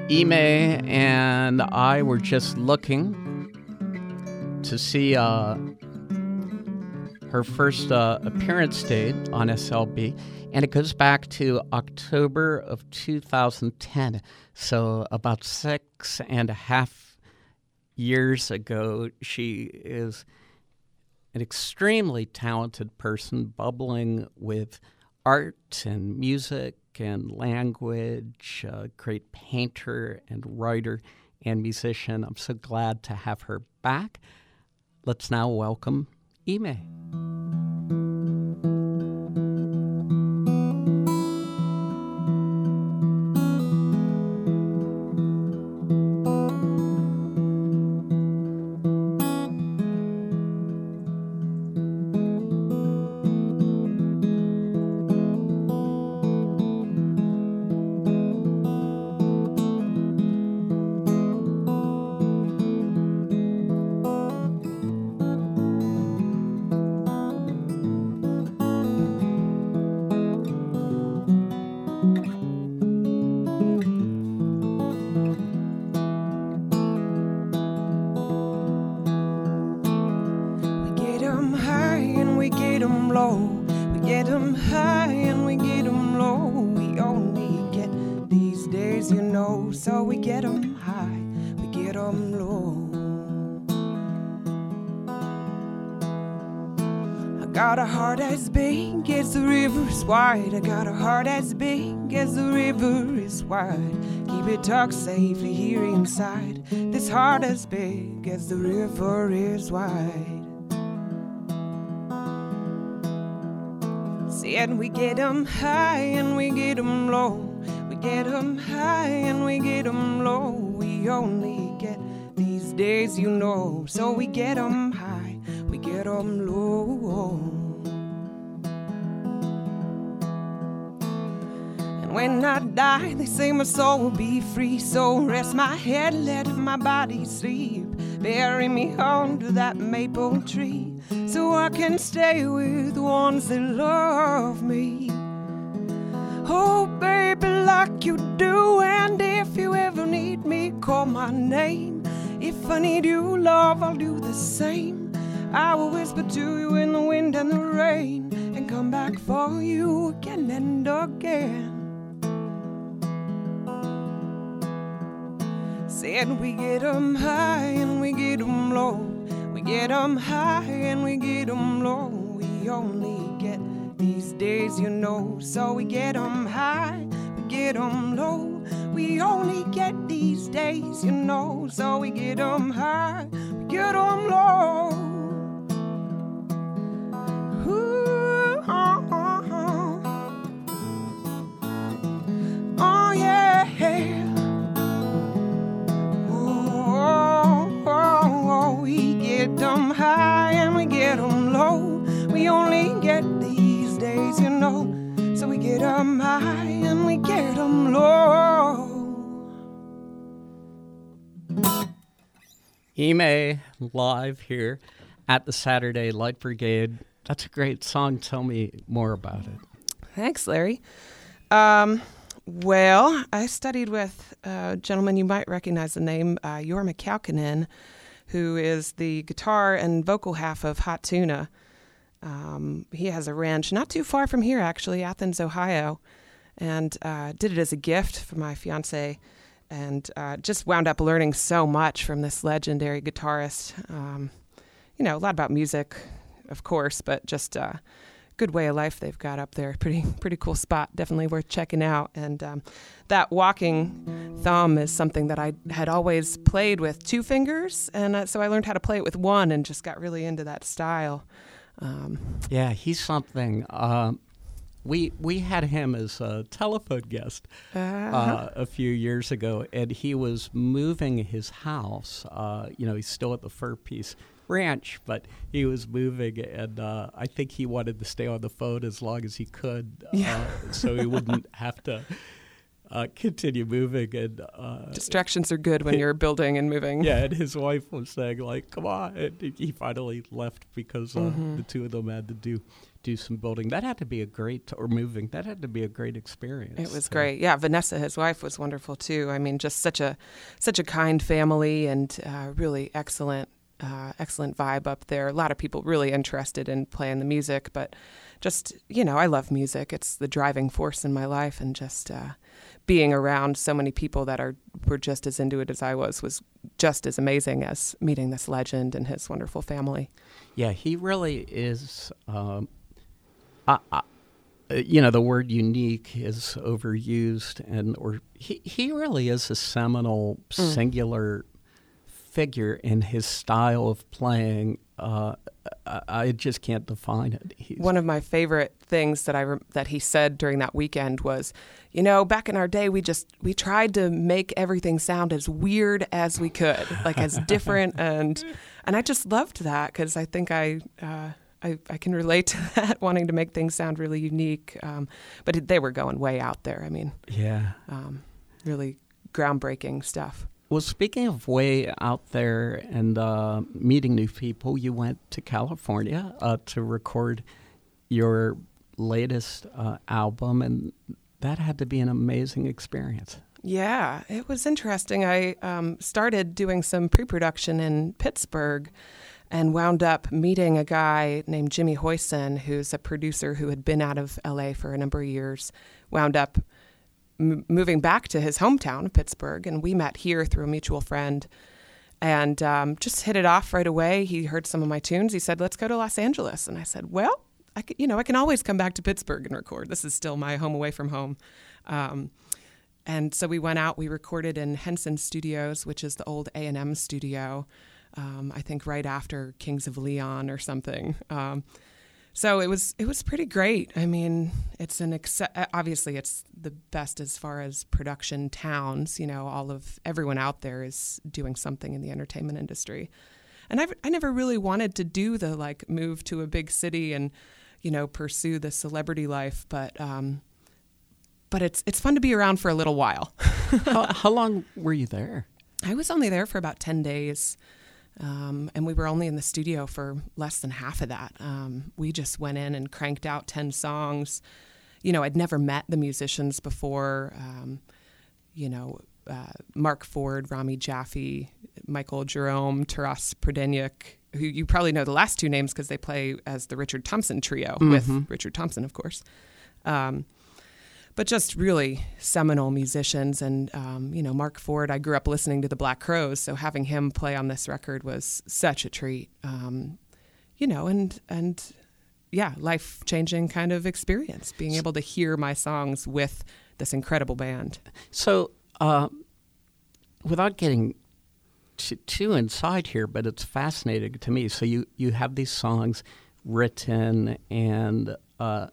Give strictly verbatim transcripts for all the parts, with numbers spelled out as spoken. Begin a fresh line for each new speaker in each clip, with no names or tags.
Ime and I were just looking to see uh, her first uh, appearance date on S L B, and it goes back to October of two thousand ten, so about six and a half years ago. She is an extremely talented person, bubbling with art and music and language, a great painter and writer and musician. I'm so glad to have her back. Let's now welcome Ime.
Got a heart as big as the river is wide. I got a heart as big as the river is wide. Keep it tucked safely here inside. This heart as big as the river is wide. See, and we get 'em high and we get 'em low. We get 'em high and we get 'em low. We only get these days, you know. So we get 'em high, we get 'em low. And when I die, they say my soul will be free. So rest my head, let my body sleep. Bury me under that maple tree, so I can stay with the ones that love me. Oh, baby, like you do. And if you ever need me, call my name. If I need you, love, I'll do the same. I will whisper to you in the wind and the rain, and come back for you again and again. Said we get 'em high and we get 'em low. We get 'em high and we get 'em low. We only get these days, you know. So we get 'em high, we get 'em low. We only get these days, you know. So we get 'em high, we get 'em low. Ooh, oh, oh, oh. Oh, yeah. Oh, oh, oh. We get 'em high and we get 'em low. We only get these days, you know. So we get 'em high and we get 'em low.
Ime live here at the Saturday Light Brigade. That's a great song. Tell me more about it.
Thanks, Larry. Um, well, I studied with a gentleman you might recognize the name, uh, Jorma Kaukonen, who is the guitar and vocal half of Hot Tuna. Um, he has a ranch not too far from here, actually, Athens, Ohio, and uh, did it as a gift for my fiance, and uh, just wound up learning so much from this legendary guitarist. Um, you know, a lot about music, of course, but just a uh, good way of life they've got up there. Pretty pretty cool spot, definitely worth checking out. And um, that walking thumb is something that I had always played with two fingers, and uh, so I learned how to play it with one and just got really into that style. Um,
yeah, he's something. Uh, we we had him as a telephone guest uh, uh, a few years ago, and he was moving his house. Uh, you know, he's still at the Fur Peace Ranch, but he was moving, and uh, I think he wanted to stay on the phone as long as he could, uh,
yeah.
so he wouldn't have to uh, continue moving. And uh,
distractions are good when you're building and moving.
Yeah, and his wife was saying, like, come on. And he finally left because uh, mm-hmm. the two of them had to do do some building. That had to be a great, or moving, that had to be a great experience.
It was so. Great. Yeah, Vanessa, his wife, was wonderful too. I mean, just such a such a kind family and uh, really excellent, uh, excellent vibe up there. A lot of people really interested in playing the music, but just, you know, I love music. It's the driving force in my life, and just uh, being around so many people that are were just as into it as I was was just as amazing as meeting this legend and his wonderful family.
Yeah, he really is. Um, I, I, you know, the word unique is overused, and or he he really is a seminal, mm. singular figure in his style of playing. Uh, I, I just can't define it. He's
One of my favorite things that I re- that he said during that weekend was, you know, back in our day, we just we tried to make everything sound as weird as we could, like as different, and and I just loved that because I think I. Uh, I, I can relate to that, wanting to make things sound really unique. Um, but it, they were going way out there. I mean,
yeah,
um, really groundbreaking stuff.
Well, speaking of way out there and uh, meeting new people, you went to California uh, to record your latest uh, album, and that had to be an amazing experience.
Yeah, it was interesting. I um, started doing some pre-production in Pittsburgh and wound up meeting a guy named Jimmy Hoyson, who's a producer who had been out of L A for a number of years, wound up m- moving back to his hometown of Pittsburgh, and we met here through a mutual friend and um, just hit it off right away. He heard some of my tunes. He said, let's go to Los Angeles. And I said, well, I could, you know, I can always come back to Pittsburgh and record. This is still my home away from home. Um, and so we went out, we recorded in Henson Studios, which is the old A and M studio. Um, I think right after Kings of Leon or something. Um, so it was it was pretty great. I mean, it's an ex- obviously it's the best as far as production towns. You know, all of everyone out there is doing something in the entertainment industry, and I've, I never really wanted to do the like move to a big city and, you know, pursue the celebrity life, but um, but it's it's fun to be around for a little while.
how, how long were you there?
I was only there for about ten days. Um, and we were only in the studio for less than half of that. Um, we just went in and cranked out ten songs. You know, I'd never met the musicians before. Um, you know, uh, Mark Ford, Rami Jaffe, Michael Jerome, Taras Prudeniuk, who you probably know the last two names because they play as the Richard Thompson trio mm-hmm. with Richard Thompson, of course. Um, But just really seminal musicians. And, um, you know, Mark Ford, I grew up listening to the Black Crowes, so having him play on this record was such a treat. Um, you know, and, and yeah, life-changing kind of experience, being able to hear my songs with this incredible band.
So uh, without getting too, too inside here, but it's fascinating to me. So you, you have these songs written and... Uh,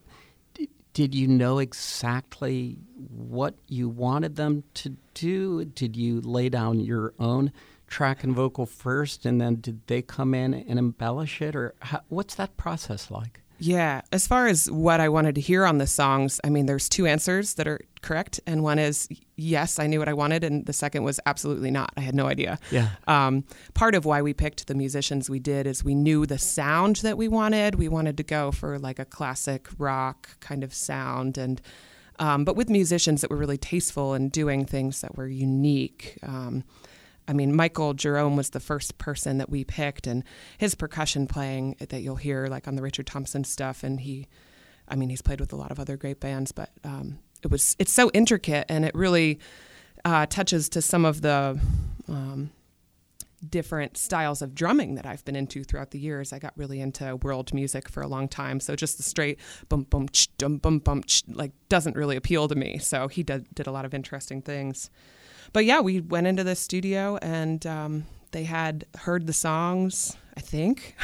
Did you know exactly what you wanted them to do? Did you lay down your own track and vocal first, and then did they come in and embellish it? Or how, what's that process like?
Yeah, as far as what I wanted to hear on the songs, I mean, there's two answers that are correct. And one is, yes, I knew what I wanted. And the second was absolutely not. I had no idea.
Yeah.
Um, part of why we picked the musicians we did is we knew the sound that we wanted. We wanted to go for like a classic rock kind of sound. And um, but with musicians that were really tasteful and doing things that were unique. Um, I mean, Michael Jerome was the first person that we picked, and his percussion playing that you'll hear like on the Richard Thompson stuff. And he, I mean, he's played with a lot of other great bands, but um, it was, it's so intricate, and it really uh, touches to some of the um, different styles of drumming that I've been into throughout the years. I got really into world music for a long time. So just the straight bum, bum, ch, dum, bum, bum, ch, like doesn't really appeal to me. So he did, did a lot of interesting things. But yeah, we went into the studio and um, they had heard the songs, I think.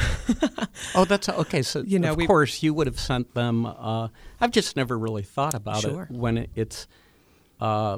Oh, that's okay. So, you know, of
we,
course, you would have sent them. Uh, I've just never really thought about
sure.
it when it, it's uh,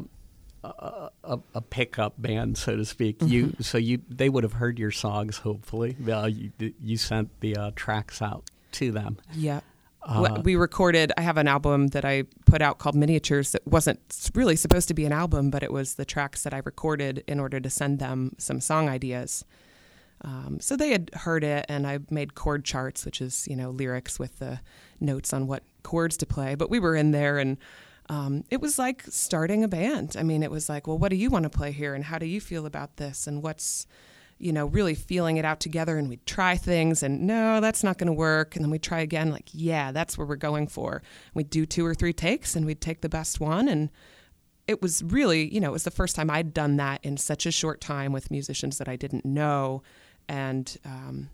a, a, a pickup band, so to speak. Mm-hmm. You so you they would have heard your songs. Hopefully, uh, you you sent the uh, tracks out to them.
Yeah.
Uh,
we recorded, I have an album that I put out called Miniatures that wasn't really supposed to be an album, but it was the tracks that I recorded in order to send them some song ideas. Um, so they had heard it, and I made chord charts, which is, you know, lyrics with the notes on what chords to play. But we were in there, and um, it was like starting a band. I mean, it was like, well, what do you want to play here, and how do you feel about this, and what's, you know, really feeling it out together. And we'd try things, and no, that's not going to work. And then we'd try again, like, yeah, that's what we're going for. We'd do two or three takes, and we'd take the best one. And it was really, you know, it was the first time I'd done that in such a short time with musicians that I didn't know. And um,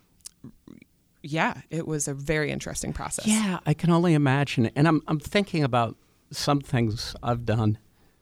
yeah, it was a very interesting process.
Yeah, I can only imagine. And I'm I'm thinking about some things I've done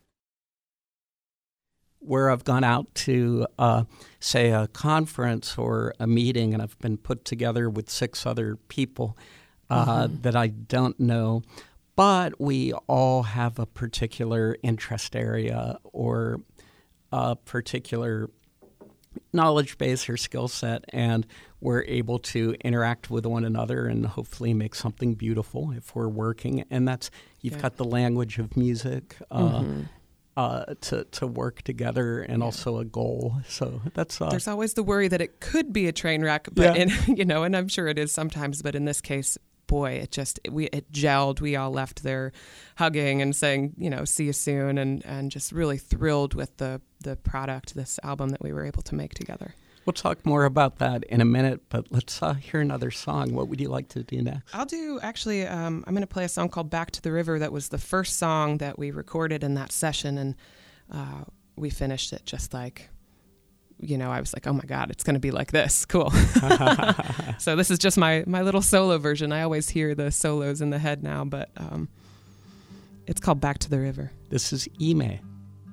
where I've gone out to, uh, say, a conference or a meeting, and I've been put together with six other people uh, mm-hmm. that I don't know, but we all have a particular interest area or a particular knowledge base or skill set, and we're able to interact with one another and hopefully make something beautiful if we're working. And that's, you've yeah. got the language of music uh, mm-hmm. uh, to, to work together, and yeah. also a goal. So that's... Uh,
There's always the worry that it could be a train wreck, but
yeah.
in, you know, and I'm sure it is sometimes, but in this case, boy, it just, we it gelled. We all left there hugging and saying, you know, see you soon, and, and just really thrilled with the, the product, this album that we were able to make together.
We'll talk more about that in a minute, but let's uh, hear another song. What would you like to do next?
I'll do, actually, um, I'm going to play a song called Back to the River. That was the first song that we recorded in that session, and uh, we finished it just like, you know, I was like, oh my God, it's going to be like this. Cool. So this is just my, my little solo version. I always hear the solos in the head now, but um, it's called Back to the River.
This is Ime.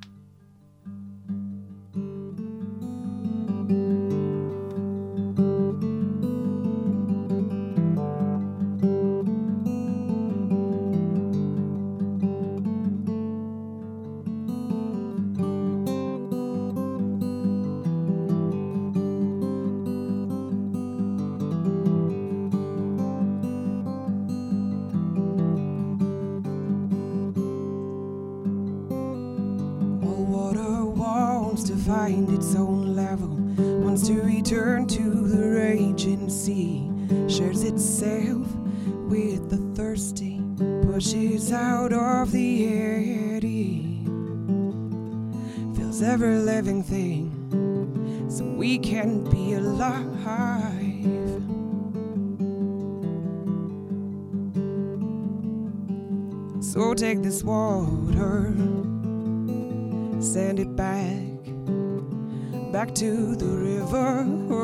Find its own level, wants to return to the raging sea, shares itself with the thirsty, pushes out of the eddy, fills every living thing so we can be alive. So take this water, send it back back to the river.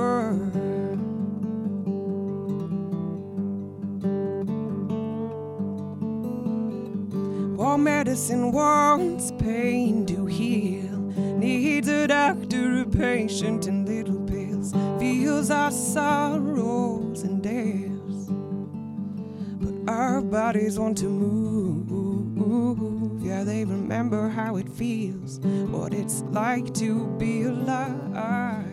All medicine wants pain to heal, needs a doctor, a patient, and little pills, feels our sorrows and dares, but our bodies want to move. Yeah, they remember how it feels, what it's like to be alive.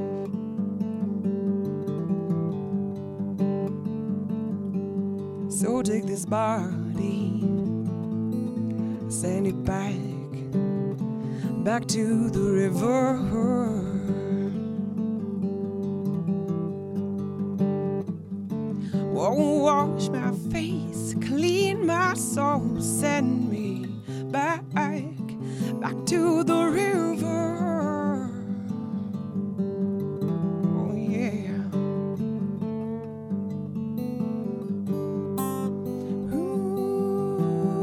So take this body, send it back, back to the river. Won't wash my face, clean my soul, send me back, back to the river. Oh yeah. Ooh,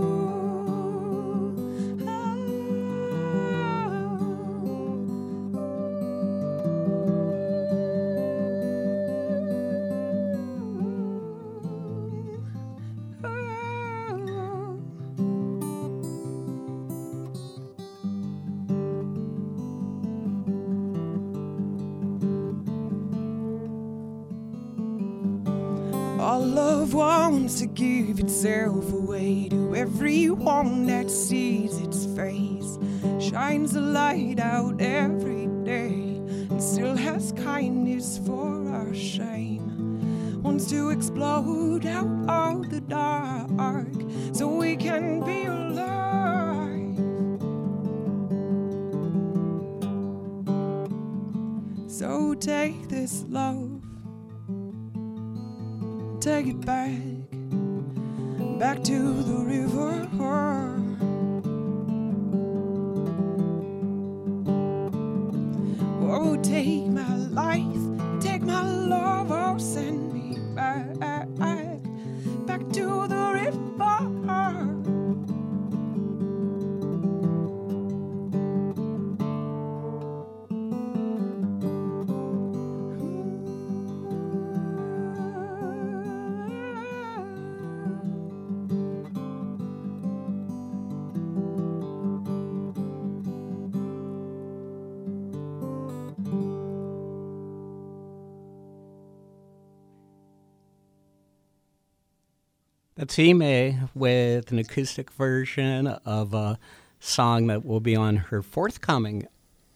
oh, oh. All love wants to give itself away to everyone that sees its face, shines a light out every day, and still has kindness for our shame. wants to explode out of the dark so we can be alive. So take this love, take it back, back to the river. Oh, take my life, take my love, oh, send me back, back to the river.
That's Ime with an acoustic version of a song that will be on her forthcoming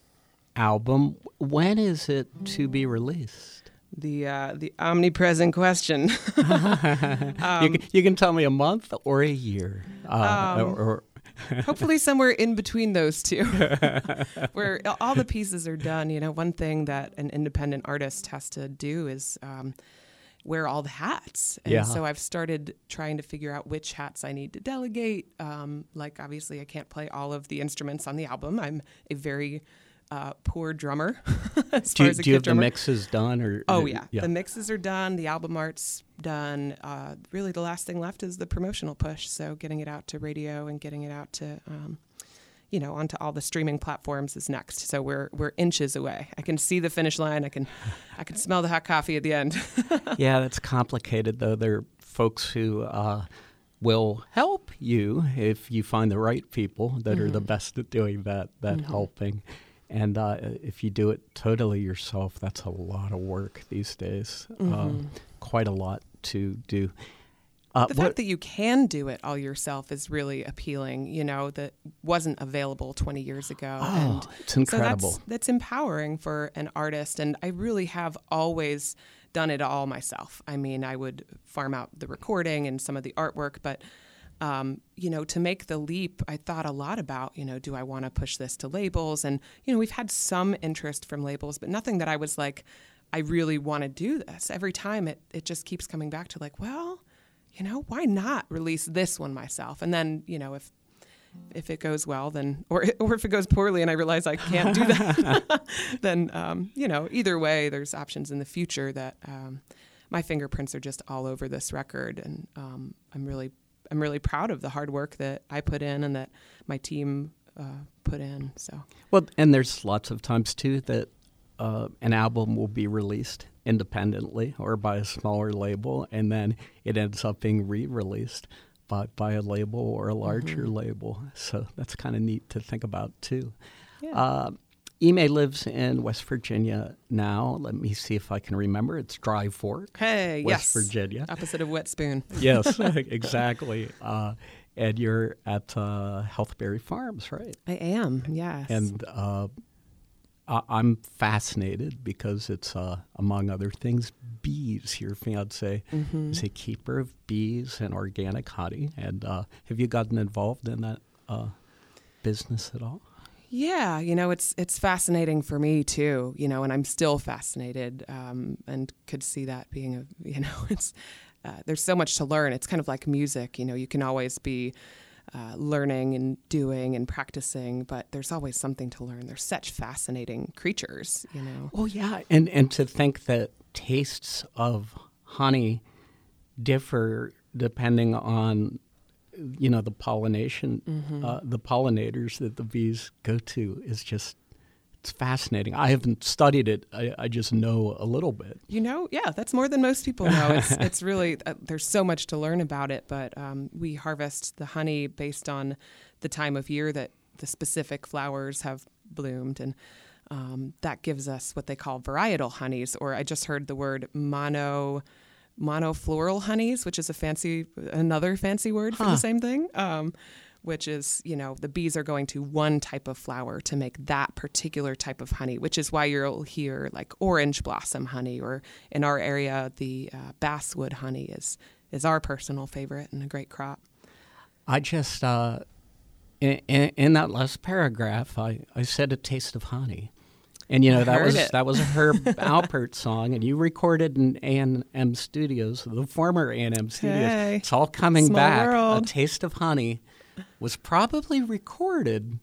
album. When is it to be released?
The uh, the omnipresent question.
um, you, can, you can tell me a month or a year. Uh,
um,
or, or
hopefully somewhere in between those two, where all the pieces are done. You know, one thing that an independent artist has to do is um, wear all the hats. And
yeah.
so I've started trying to figure out which hats I need to delegate. Um, like, obviously, I can't play all of the instruments on the album. I'm a very uh, poor drummer as
do
far
you,
as a
do you have
drummer.
the mixes done? Or
Oh,
or,
yeah.
yeah.
The mixes are done. The album art's done. Uh, really, the last thing left is the promotional push. So getting it out to radio and getting it out to... Um, you know, onto all the streaming platforms is next. So we're we're inches away. I can see the finish line. I can I can smell the hot coffee at the end.
Yeah, that's complicated, though. There are folks who uh, will help you if you find the right people that mm-hmm. are the best at doing that, that mm-hmm. helping. And uh, if you do it totally yourself, that's a lot of work these days. Mm-hmm. Um, quite a lot to do. Uh,
the
what,
fact that you can do it all yourself is really appealing, you know, that wasn't available twenty years ago.
Oh,
and
it's incredible.
So that's, that's empowering for an artist. And I really have always done it all myself. I mean, I would farm out the recording and some of the artwork, but, um, you know, to make the leap, I thought a lot about, you know, do I want to push this to labels? And, you know, we've had some interest from labels, but nothing that I was like, I really want to do this. Every time it, it just keeps coming back to like, well, you know, why not release this one myself? And then, you know, if if it goes well, then, or or if it goes poorly and I realize I can't do that, then, um, you know, either way, there's options in the future that um, my fingerprints are just all over this record. And um, I'm really, I'm really proud of the hard work that I put in and that my team uh, put in. So,
well, and there's lots of times too that uh, an album will be released independently or by a smaller label, and then it ends up being re-released by, by a label or a larger mm-hmm. label. So that's kind of neat to think about, too.
Yeah.
Uh, Ime lives in West Virginia now. Let me see if I can remember. It's Dry Fork,
hey,
West
yes.
Virginia.
Opposite of Wet Spoon.
Yes, exactly. Uh, and you're at uh, Healthberry Farms, right?
I am, yes.
And uh, I'm fascinated because it's, uh, among other things, bees. Your fiance mm-hmm. is a keeper of bees and organic honey. And uh, have you gotten involved in that uh, business at all?
Yeah, you know, it's it's fascinating for me too. You know, and I'm still fascinated, um, and could see that being a, you know, it's uh, there's so much to learn. It's kind of like music. You know, you can always be Uh, learning and doing and practicing, but there's always something to learn. They're such fascinating creatures, you know.
Oh, yeah. And, and to think that tastes of honey differ depending on, you know, the pollination, mm-hmm. uh, the pollinators that the bees go to is just, it's fascinating. I haven't studied it. I, I just know a little bit.
You know, yeah, that's more than most people know. It's it's really, uh, there's so much to learn about it, but um, we harvest the honey based on the time of year that the specific flowers have bloomed, and um, that gives us what they call varietal honeys, or I just heard the word mono, monofloral honeys, which is a fancy, another fancy word for
huh.
the same thing. Um, which is, you know, the bees are going to one type of flower to make that particular type of honey, which is why you'll hear like orange blossom honey, or in our area, the uh, basswood honey is, is our personal favorite and a great crop.
I just, uh, in, in, in that last paragraph, I, I said a taste of honey. And, you know,
I
that
heard
was
it.
that was a Herb Alpert song, and you recorded in A and M Studios, the former A and M Studios.
Hey,
it's all coming
small
back.
world.
A Taste of Honey was probably recorded.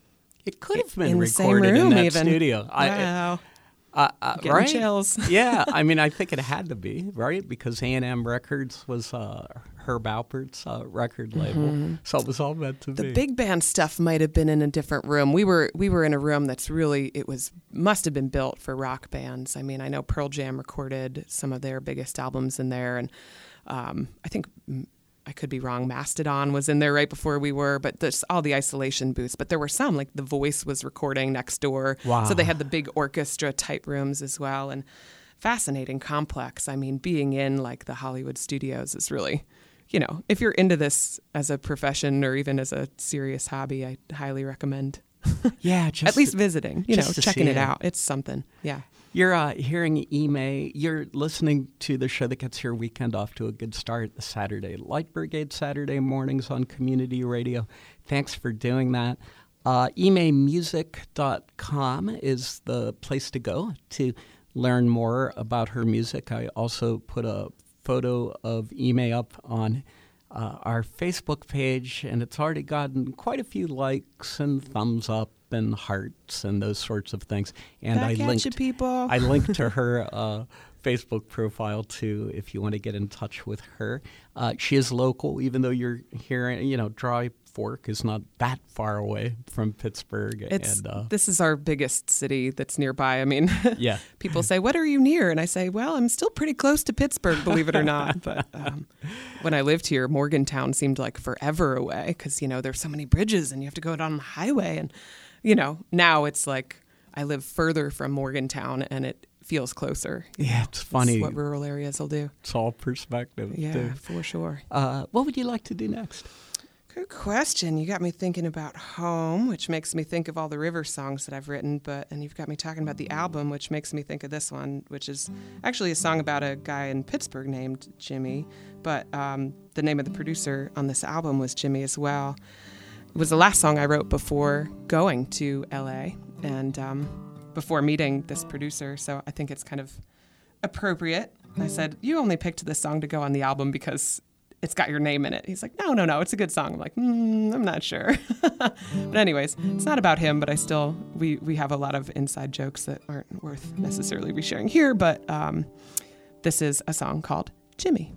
It could have been
In the same
recorded in
room
that
even.
studio.
Wow.
I, uh, uh,
Getting
right?
chills.
Yeah, I mean, I think it had to be, right? Because A and M Records was uh, Herb Alpert's uh, record label,
Mm-hmm.
so it was all meant to
The
be.
big band stuff might have been in a different room. We were we were in a room that's really, it was must have been built for rock bands. I mean, I know Pearl Jam recorded some of their biggest albums in there, and um, I think, mm, I could be wrong, Mastodon was in there right before we were, but there's all the isolation booths. But there were some, like The Voice was recording next door.
Wow.
So they had the big orchestra type rooms as well, and fascinating, complex. I mean, being in like the Hollywood studios is really, you know, if you're into this as a profession or even as a serious hobby, I highly recommend
yeah, just
at least visiting, you know,
just to
checking
see
it
it.
out. It's something. Yeah.
You're uh, hearing Ime. You're listening to the show that gets your weekend off to a good start, the Saturday Light Brigade Saturday mornings on Community Radio. Thanks for doing that. Uh, Ime Music dot com is the place to go to learn more about her music. I also put a photo of Ime up on uh, our Facebook page, and it's already gotten quite a few likes and thumbs up and hearts and those sorts of things. And
Back
I
at
linked,
you, people.
I linked to her uh, Facebook profile too, if you want to get in touch with her. Uh, she is local, even though you're here. You know, Dry Fork is not that far away from Pittsburgh.
It's
and, uh,
this is our biggest city that's nearby. I mean,
yeah.
people say, "What are you near?" And I say, "Well, I'm still pretty close to Pittsburgh, believe it or not." But um, when I lived here, Morgantown seemed like forever away because, you know, there's so many bridges and you have to go down the highway. And, you know, now it's like I live further from Morgantown and it feels closer.
Yeah, it's funny.
It's what rural areas will do.
It's all perspective.
Yeah,
too.
for sure.
Uh, what would you like to do next?
Good question. You got me thinking about home, which makes me think of all the river songs that I've written, but and you've got me talking about the album, which makes me think of this one, which is actually a song about a guy in Pittsburgh named Jimmy, but um, the name of the producer on this album was Jimmy as well. It was the last song I wrote before going to L A and um, before meeting this producer, so I think it's kind of appropriate. I said, "You only picked this song to go on the album because it's got your name in it." He's like, no, no, no, it's a good song. I'm like, mm, I'm not sure. But anyways, it's not about him, but I still, we, we have a lot of inside jokes that aren't worth necessarily resharing here, but um, this is a song called Jimmy.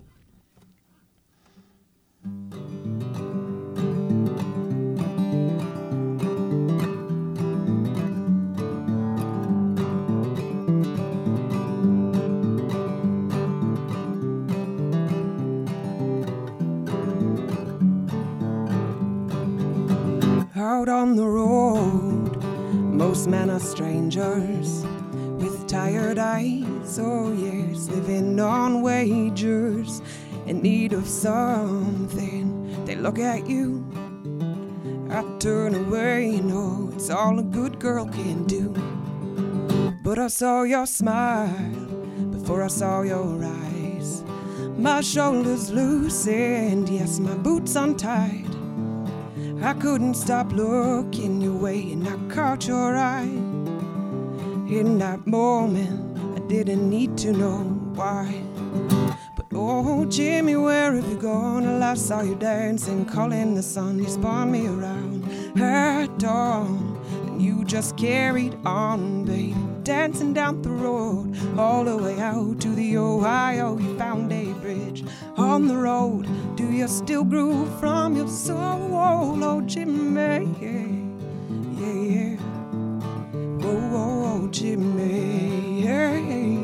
Out on the road, most men are strangers with tired eyes. Oh yes, living on wagers, in need of something. They look at you, I turn away. No, it's all a good girl can do. But I saw your smile before I saw your eyes. My shoulders loosened, yes, my boots untied. I couldn't stop looking your way, and I caught your eye. In that moment, I didn't need to know why. But oh, Jimmy, where have you gone? Well, I saw you dancing, calling the sun. You spun me around at dawn, and you just carried on, baby. Dancing down the road, all the way out to the Ohio. You found a bridge on the road. Do you still groove from your soul? Oh, Jimmy, yeah, yeah, yeah. Oh, oh, oh, Jimmy, yeah,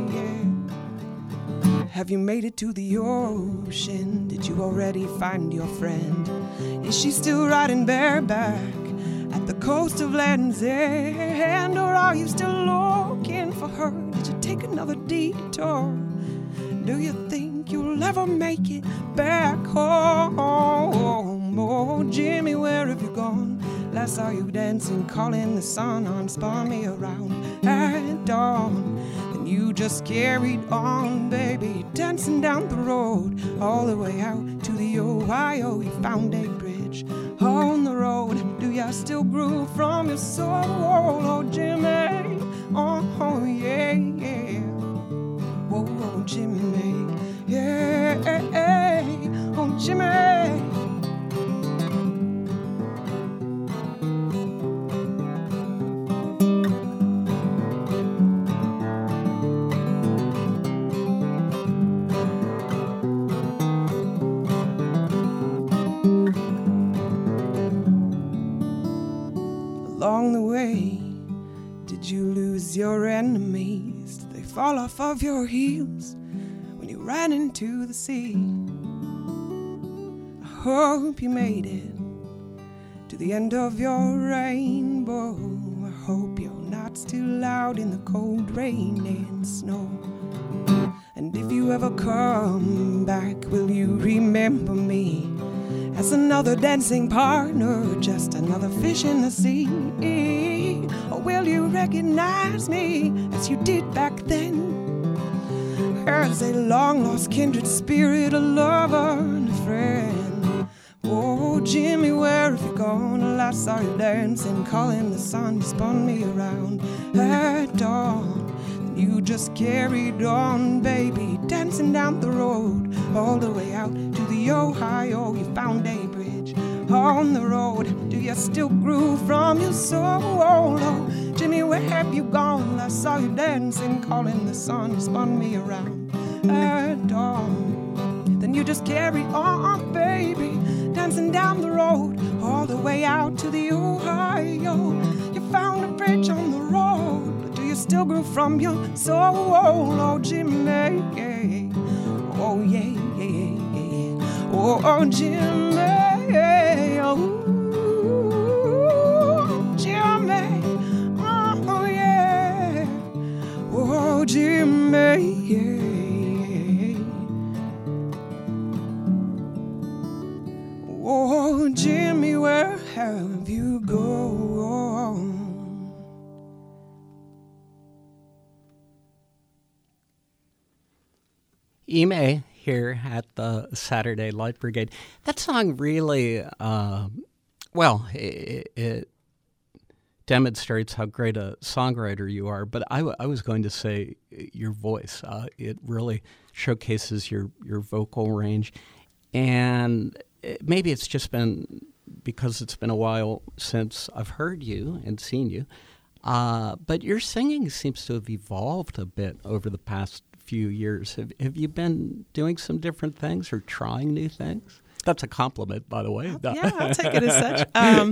yeah. Have you made it to the ocean? Did you already find your friend? Is she still riding bareback at the coast of Land's End? Or are you still looking for her? Did you take another detour? Do you think you'll ever make it back home? Oh, Jimmy, where have gone. Last saw you dancing, calling the sun on, spun me around at dawn. Then you just carried on, baby, dancing down the road, all the way out to the Ohio. You found a bridge on the road. Do ya still groove from your soul, oh Jimmy? Oh, oh yeah, yeah. Oh, oh Jimmy, yeah, oh Jimmy. Along the way, did you lose your enemies? Did they fall off of your heels when you ran into the sea? I hope you made it to the end of your rainbow. I hope you're not still out in the cold rain and snow. And if you ever come back, will you remember me as another dancing partner, just another fish in the sea? Or will you recognize me as you did back then, as a long-lost kindred spirit, a lover and a friend? Oh, Jimmy, where have you gone? Last saw you dancing, calling the sun, you spun me around at dawn. You just carried on, baby, dancing down the road, all the way out to the Ohio. You found a bridge on the road. Do you still groove from your soul? Oh, Jimmy, where have you gone? I saw you dancing, calling the sun. You spun me around at dawn. Then you just carried on, baby, dancing down the road, all the way out to the Ohio. You found a bridge on the road. Still grew from your soul, oh Jimmy, yeah. Oh yeah, yeah, yeah. Oh, oh Jimmy, oh Jimmy, oh yeah, oh Jimmy, yeah. Oh Jimmy, where have you gone?
Ime here at the Saturday Light Brigade. That song really, uh, well, it, it demonstrates how great a songwriter you are. But I, w- I was going to say your voice. Uh, it really showcases your, your vocal range. And it, maybe it's just been because it's been a while since I've heard you and seen you. Uh, but your singing seems to have evolved a bit over the past few years. Have, have you been doing some different things or trying new things? That's a compliment, by the way.
I'll, yeah, I'll take it as such. Um,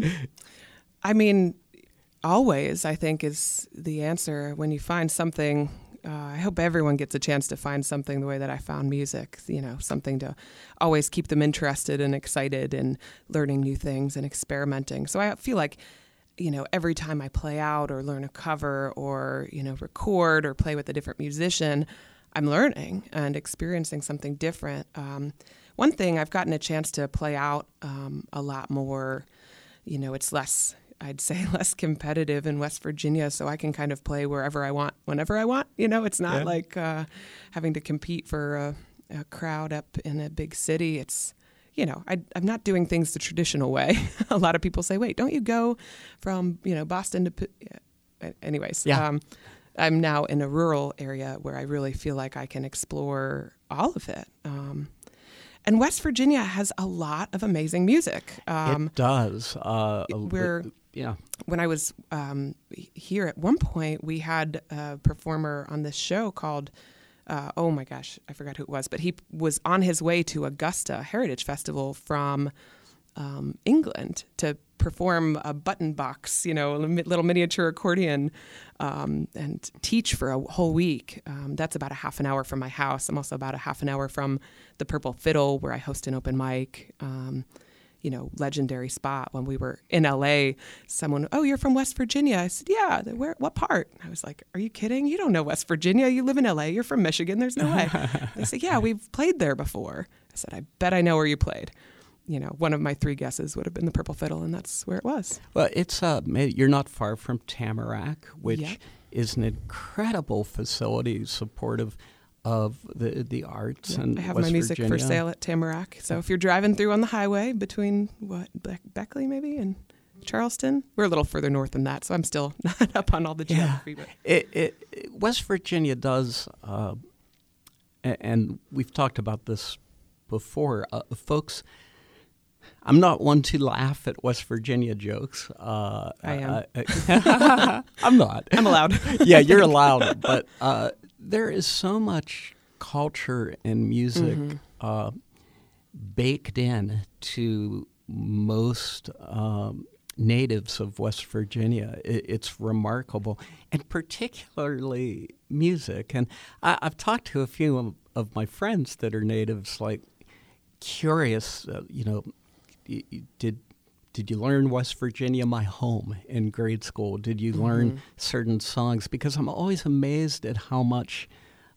I mean, always, I think, is the answer. When you find something, uh, I hope everyone gets a chance to find something the way that I found music, you know, something to always keep them interested and excited and learning new things and experimenting. So I feel like, you know, every time I play out or learn a cover or, you know, record or play with a different musician, I'm learning and experiencing something different. Um, one thing, I've gotten a chance to play out um, a lot more. You know, it's less, I'd say, less competitive in West Virginia, so I can kind of play wherever I want, whenever I want. You know, it's not yeah. like uh, having to compete for a, a crowd up in a big city. It's, you know, I, I'm not doing things the traditional way. A lot of people say, wait, don't you go from, you know, Boston to, yeah. anyways.
Yeah. Um,
I'm now in a rural area where I really feel like I can explore all of it. Um, and West Virginia has a lot of amazing music.
Um, it does. Uh,
we're,
yeah.
When I was um, here at one point, we had a performer on this show called, uh, oh my gosh, I forgot who it was, but he was on his way to Augusta Heritage Festival from um, England to perform a button box, you know, a little miniature accordion, um, and teach for a whole week. Um, that's about a half an hour from my house. I'm also about a half an hour from the Purple Fiddle, where I host an open mic, um, you know, legendary spot. When we were in L A, someone, oh, you're from West Virginia. I said, yeah, where, what part? I was like, are you kidding? You don't know West Virginia. You live in L A. You're from Michigan. There's no way. They said, yeah, we've played there before. I said, I bet I know where you played. you know, one of my three guesses would have been the Purple Fiddle, and that's where it was.
Well, it's uh, you're not far from Tamarack, which
Yep.
is an incredible facility supportive of the the arts. And
I have
West
my music
Virginia.
for sale at Tamarack. So if you're driving through on the highway between what Be- Beckley maybe and Charleston, we're a little further north than that, so I'm still not up on all the geography. But
It, it, it- West Virginia does, uh, a- and we've talked about this before, uh, folks. I'm not one to laugh at West Virginia jokes. Uh,
I am.
uh, I'm not.
I'm allowed.
Yeah, you're allowed. But uh, there is so much culture and music
Mm-hmm.
uh, baked in to most um, natives of West Virginia. It, it's remarkable, and particularly music. And I, I've talked to a few of, of my friends that are natives, like curious, uh, you know, y- y- did did you learn West Virginia, my home, in grade school? Did you learn certain songs? Because I'm always amazed at how much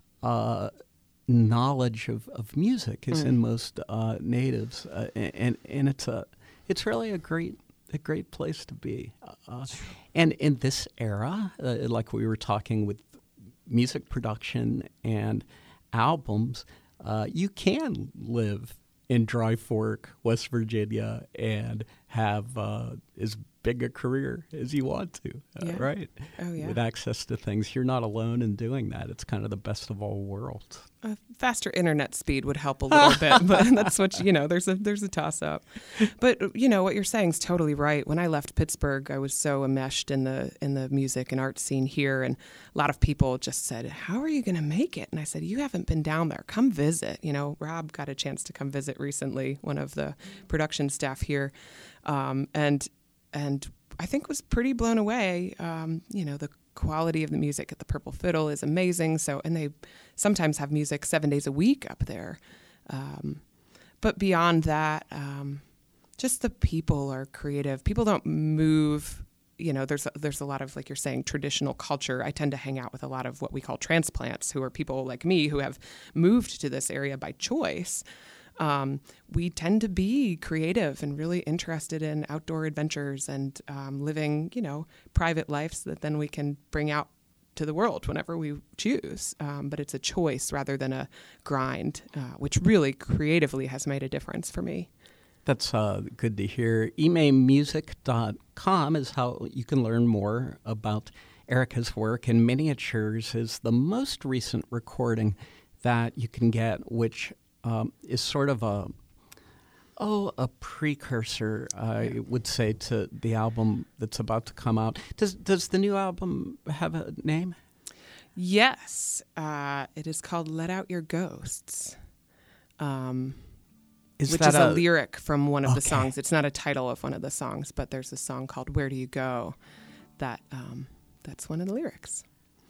uh, knowledge of, of music is in most uh, natives, uh, and and it's a it's really a great a great place to be. Uh, and in this era, uh, like we were talking with music production and albums, uh, you can live in Dry Fork, West Virginia, and have uh, as big a career as you want to, uh,
Yeah.
right?
Oh, yeah.
With access to things. You're not alone in doing that. It's kind of the best of all worlds.
A faster internet speed would help a little bit, but that's what you know. There's a there's a toss up, but you know what you're saying is totally right. When I left Pittsburgh, I was so enmeshed in the in the music and art scene here, and a lot of people just said, "How are you going to make it?" And I said, "You haven't been down there. Come visit." You know, Rob got a chance to come visit recently. One of the production staff here, um, and and I think was pretty blown away. Um, you know, the quality of the music at the Purple Fiddle is amazing. So, and they sometimes have music seven days a week up there. Um, but beyond that, um, just the people are creative. People don't move. You know, there's a, there's a lot of, like you're saying, traditional culture. I tend to hang out with a lot of what we call transplants, who are people like me who have moved to this area by choice. Um, we tend to be creative and really interested in outdoor adventures and um, living, you know, private lives that then we can bring out to the world whenever we choose. Um, but it's a choice rather than a grind, uh, which really creatively has made a difference for me.
That's uh, good to hear. e may music dot com is how you can learn more about Erica's work, and Miniatures is the most recent recording that you can get, which Um, is sort of a oh a precursor, I would say, to the album that's about to come out. Does does the new album have a name?
Yes, uh, it is called "Let Out Your Ghosts," um,
Is
which
that
is a,
a
lyric from one of the
Okay.
songs. It's not a title of one of the songs, but there's a song called "Where Do You Go?" That um, that's one of the lyrics.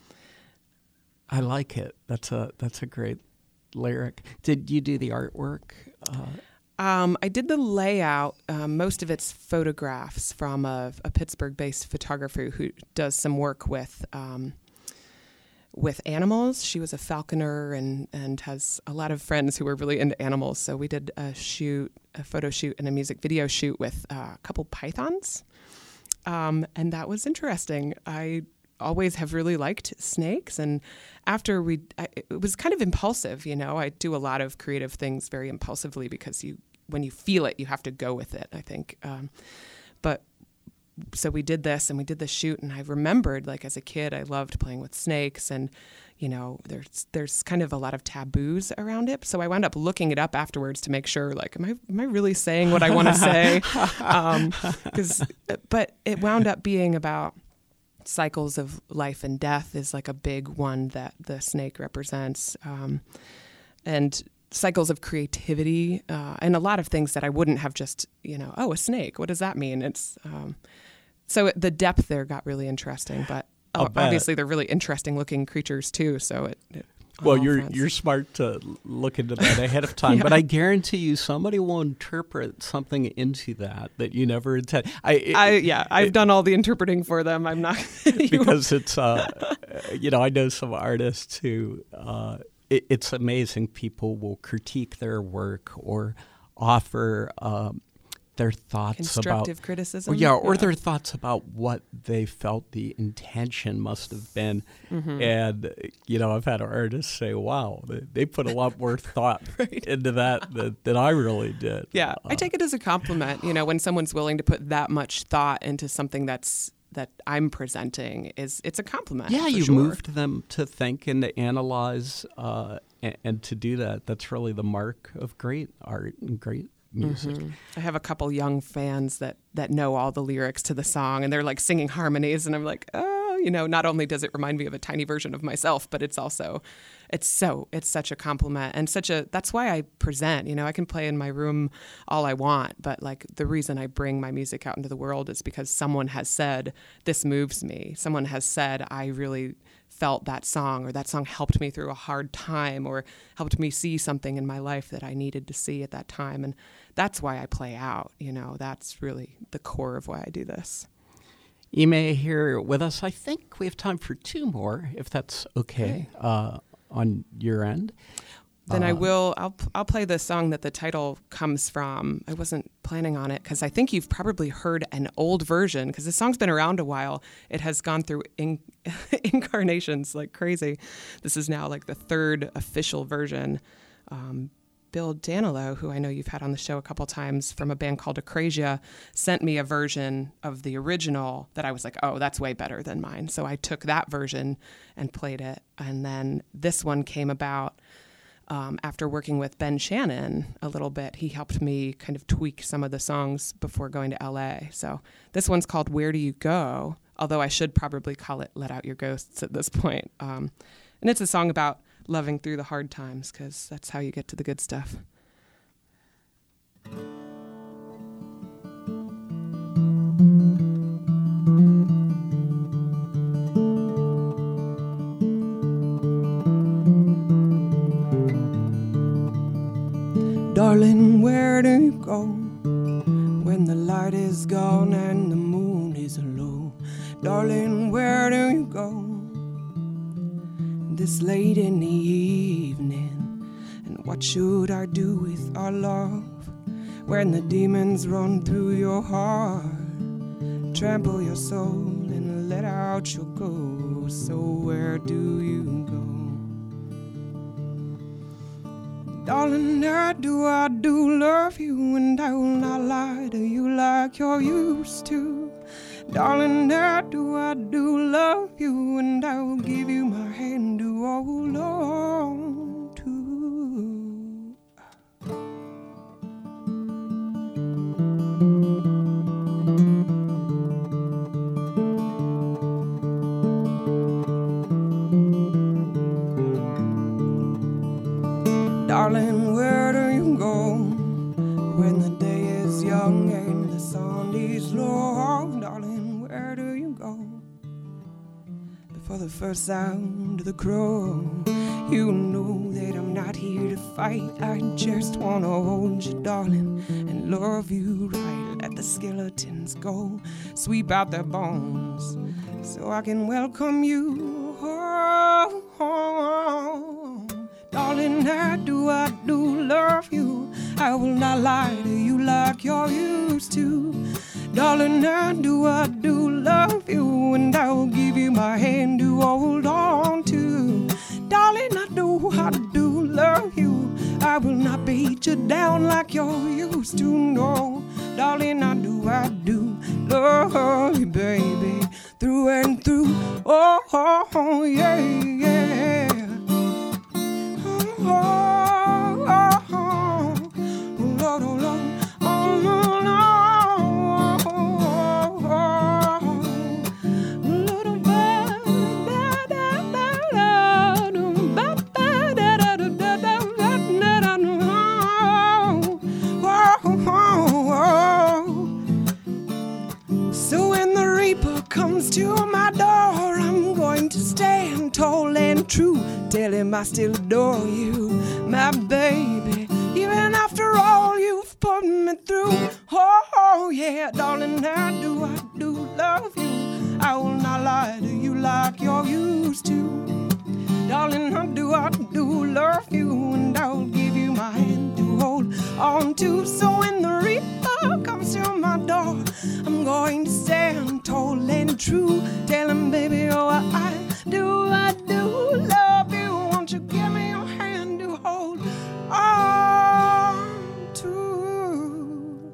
I like it. That's a that's a great lyric. Did you do the artwork? Uh,
Um, I did the layout. Um, most of it's photographs from a, a Pittsburgh-based photographer who does some work with um, with animals. She was a falconer and and has a lot of friends who are really into animals. So we did a shoot, a photo shoot, and a music video shoot with uh, a couple pythons, um, and that was interesting. I always have really liked snakes, and after we, I, it was kind of impulsive. You know, I do a lot of creative things very impulsively because you. When you feel it, you have to go with it, I think. Um, but so we did this and we did the shoot, and I remembered, like, as a kid, I loved playing with snakes, and, you know, there's there's kind of a lot of taboos around it. So I wound up looking it up afterwards to make sure, like, am I am I really saying what I want to say? Um, 'cause, but it wound up being about cycles of life and death is like a big one that the snake represents. Um, and cycles of creativity, uh, and a lot of things that I wouldn't have just, you know, oh, a snake, what does that mean? It's um, so the depth there got really interesting, but
I'll
uh,
bet.
obviously they're really interesting looking creatures too. So it, it on
well,
all
you're
fronts.
you're smart to look into that ahead of time,
Yeah.
but I guarantee you, somebody will interpret something into that that you never intended. I, it,
I yeah, I've
it-
done all the interpreting for them. I'm not
because it's uh, you know, I know some artists who uh, it, it's amazing. People will critique their work or offer um, their thoughts
Constructive
about
criticism.
or, yeah, or
yeah.
their thoughts about what they felt the intention must have been.
Mm-hmm.
And you know, I've had artists say, "Wow, they, they put a lot more thought
Right.
into that than, than I really did."
Yeah,
Uh,
I take it as a compliment. You know, when someone's willing to put that much thought into something that's that I'm presenting, is it's a compliment.
Yeah,
for
you
sure.
moved them to think and to analyze, uh, and, and to do that. That's really the mark of great art and great music.
Mhm. I have a couple young fans that that know all the lyrics to the song, and they're like singing harmonies, and I'm like, oh, you know, not only does it remind me of a tiny version of myself, but it's also, it's so, it's such a compliment, and such a, that's why I present. You know, I can play in my room all I want, but like the reason I bring my music out into the world is because someone has said, this moves me. Someone has said, I really felt that song, or that song helped me through a hard time, or helped me see something in my life that I needed to see at that time. And that's why I play out, you know, that's really the core of why I do this.
Ime here with us. I think we have time for two more, if that's okay, uh, on your end.
Then I
Uh,
will, I'll, I'll play the song that the title comes from. I wasn't planning on it because I think you've probably heard an old version, because the song's been around a while. It has gone through in, incarnations like crazy. This is now like the third official version. Um, Bill Danilo, who I know you've had on the show a couple times from a band called Acrasia, sent me a version of the original that I was like, oh, that's way better than mine. So I took that version and played it. And then this one came about Um, after working with Ben Shannon a little bit. He helped me kind of tweak some of the songs before going to L A. So this one's called Where Do You Go? Although I should probably call it Let Out Your Ghosts at this point. Um, and it's a song about loving through the hard times, because that's how you get to the good stuff.
Darling, where do you go when the light is gone and the moon is low? Darling, where do you go this late in the evening? And what should I do with our love when the demons run through your heart, trample your soul and let out your ghost? So where do you go? Darling, I do, I do love you, and I will not lie to you like you're used to. Darling, I do, I do love you, and I will give you my hand to hold on to. Darling, where do you go when the day is young and the sun is low? Darling, where do you go before the first sound of the crow? You know that I'm not here to fight. I just want to hold you, darling, and love you right. Let the skeletons go, sweep out their bones, so I can welcome you home. Darling, I do, I do love you. I will not lie to you like you're used to. Darling, I do, I do love you, and I will give you my hand to hold on to. Darling, I do, I do love you. I will not beat you down like you're used to, no. Darling, I do, I do love you, baby, through and through. Oh, oh, oh yeah, yeah. Oh, oh, oh, Lord, oh, Lord, oh, no, no, oh, oh, Lord, oh, da, da, da, da, ba, ba, da, da, da, da, da, da, da, oh, so when the reaper comes to my door, I'm going to stand tall and true, tell him I still adore you, my baby, even after all you've put me through. Oh, oh yeah, darling, I do, I do love you. I will not lie to you like you're used to. Darling, I do, I do love you, and I will give you my hand to hold on too. So when the reaper comes to my door, I'm going to stand tall and true. Tell him, baby, oh, I do, I do love you. Won't you give me your hand to hold on to?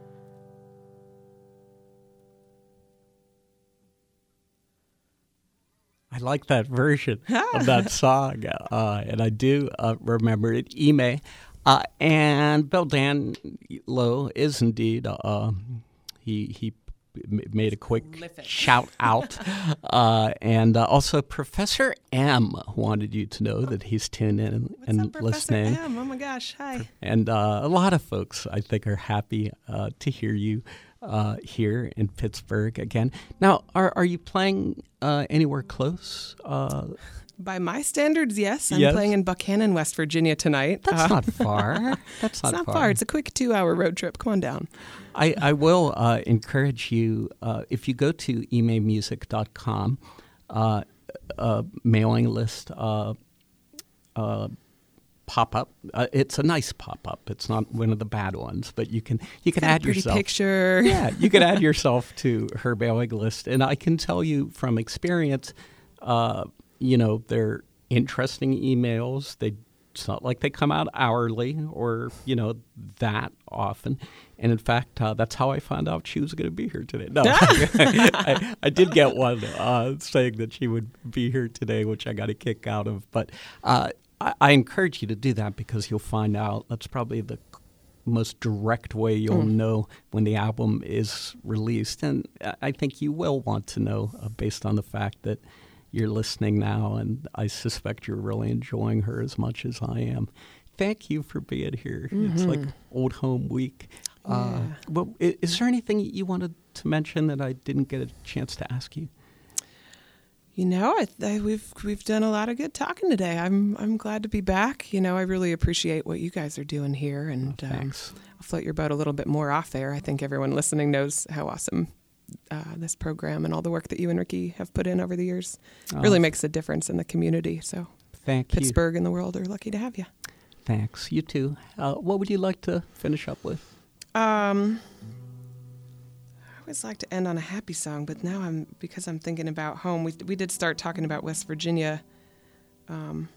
I like that version of that song, uh, and I do uh, remember it. Ime, uh, and Bill Danlow is indeed uh, he he made a quick shout out, uh, and uh, also Professor M wanted you to know that he's tuned in and,
What's
and
up, Professor
listening.
M? Oh my gosh, hi.
And uh, a lot of folks, I think, are happy uh, to hear you uh, here in Pittsburgh again. Now, are are you playing uh, anywhere close? Uh,
By my standards, yes. I'm
Yes.
playing in Buchanan, West Virginia tonight.
that's
Uh,
not far. That's not,
It's not far. It's a quick two-hour road trip. Come on down.
I, I will uh, encourage you, uh, if you go to ime music dot com, uh, uh, mailing list uh, uh, pop-up. Uh, it's a nice pop-up. It's not one of the bad ones, but you can you can
Got a
add
pretty
yourself.
picture.
Yeah, you can add yourself to her mailing list. And I can tell you from experience, uh, you know, they're interesting emails. They It's not like they come out hourly or, you know, that often. And in fact, uh, that's how I found out she was going to be here today. No, I, I did get one uh, saying that she would be here today, which I got a kick out of. But uh, I, I encourage you to do that because you'll find out that's probably the most direct way you'll
Mm.
know when the album is released. And I think you will want to know uh, based on the fact that you're listening now, and I suspect you're really enjoying her as much as I am. Thank you for being here. Mm-hmm. It's like Old Home Week.
Yeah.
Uh, well, is, is there anything you wanted to mention that I didn't get a chance to ask you?
You know, I, I, we've we've done a lot of good talking today. I'm I'm glad to be back. You know, I really appreciate what you guys are doing here, and
Oh, thanks.
Um, I'll float your boat a little bit more off there. I think everyone listening knows how awesome uh, this program and all the work that you and Ricky have put in over the years
Oh,
really makes a difference in the community. So
Thank you.
Pittsburgh and the world are lucky to have you.
Thanks. You too. Uh, what would you like to finish up with?
Um, I always like to end on a happy song, but now I'm because I'm thinking about home. We we did start talking about West Virginia. Um,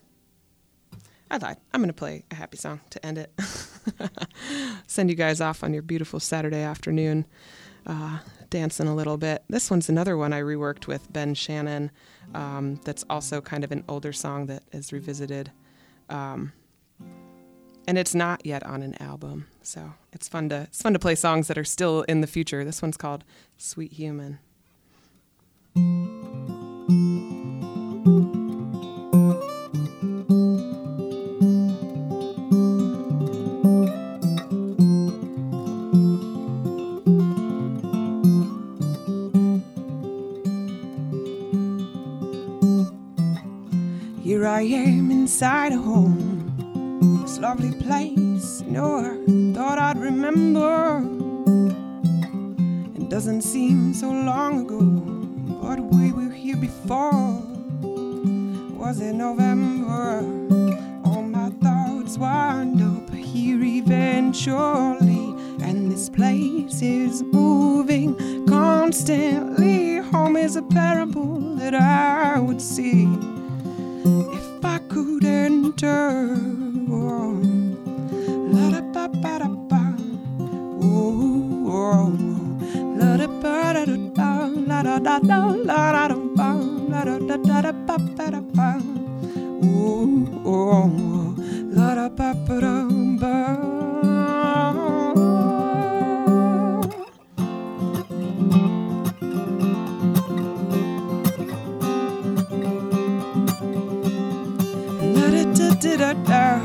I thought I'm going to play a happy song to end it. Send you guys off on your beautiful Saturday afternoon, uh, dancing a little bit. This one's another one I reworked with Ben Shannon. Um, that's also kind of an older song that is revisited. Um, And it's not yet on an album, so it's fun to it's fun to play songs that are still in the future. This one's called Sweet Human.
Here I am inside a home, this lovely place, you know, I thought I'd remember. It doesn't seem so long ago, but we were here before. Was it November? All my thoughts wind up here eventually, and this place is moving constantly. Home is a parable that I would see if I could enter. Oh, la da ba ba da ba. Oh, oh, la da ba da da da, la da da da, la da da ba, la da da da da ba ba da ba. Oh, oh, la da ba ba da ba. Da da da.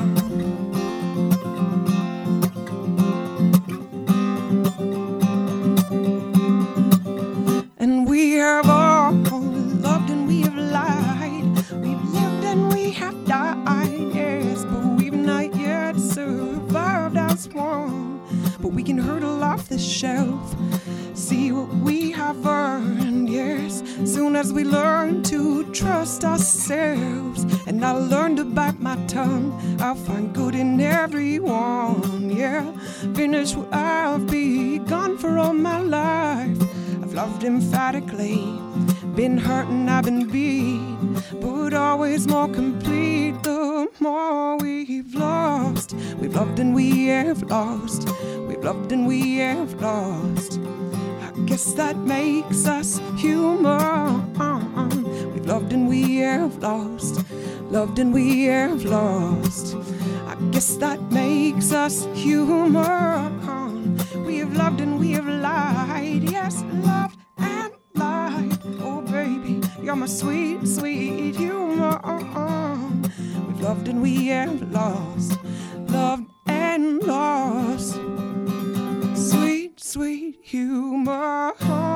And we have all loved and we have lied. We've lived and we have died, yes, but we've not yet survived as one. But we can hurdle off the shelf, see what we have earned, yes. Soon as we learn to trust ourselves, and I learn to bite my tongue, I'll find good in everyone, yeah. Finish what I've begun for all my life. I've loved emphatically, been hurt and I've been beat, but always more complete the more we've lost. We've loved and we have lost. We've loved and we have lost. I guess that makes us human. We've loved and we have lost. Loved and we have lost. I guess that makes us human. We have loved and we have lied. Yes, loved and lied. Oh baby, you're my sweet, sweet human. We've loved and we have lost. Loved and lost. Sweet, sweet human.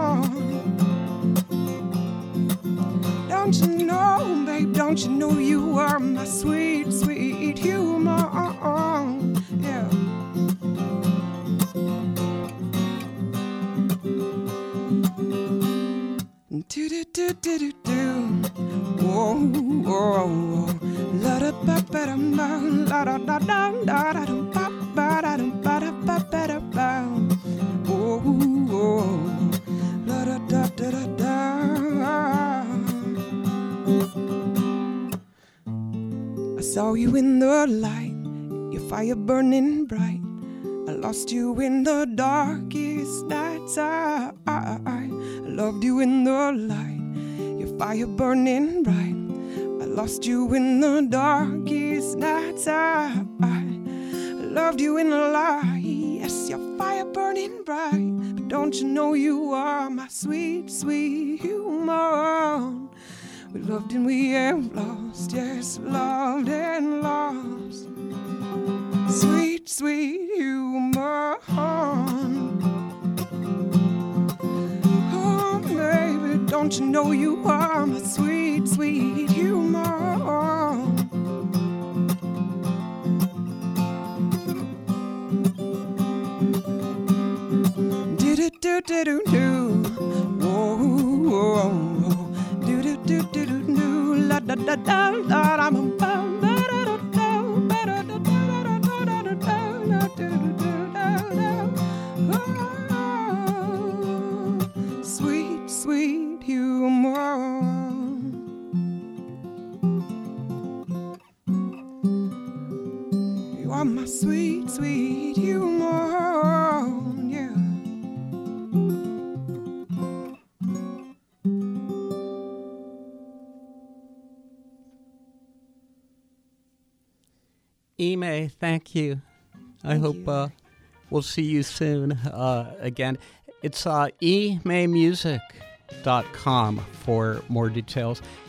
Don't you know, babe, don't you know you are my sweet, sweet human? Yeah. Do do do do do do. Whoa, whoa, whoa. La da ba ba da ba, la da da da da da ba ba da ba da ba ba da ba. Whoa, whoa. La da da da da da. I saw you in the light, your fire burning bright. I lost you in the darkest nights. I, I, I loved you in the light, your fire burning bright. I lost you in the darkest nights. I, I loved you in the light. Yes, your fire burning bright. But don't you know you are my sweet, sweet human? We loved and we have lost. Yes, loved and lost. Sweet, sweet human. Oh, baby, don't you know you are my sweet, sweet human? Do-do-do-do-do. Whoa, whoa, whoa. Do-do-do-do-do-do. La-da-da-da-da-da-da-da-da. Sweet, sweet human. You are my sweet, sweet human, yeah.
Ime, thank you. I
Thank
hope
you.
uh, we'll see you soon uh, again. It's uh, e may music dot com for more details.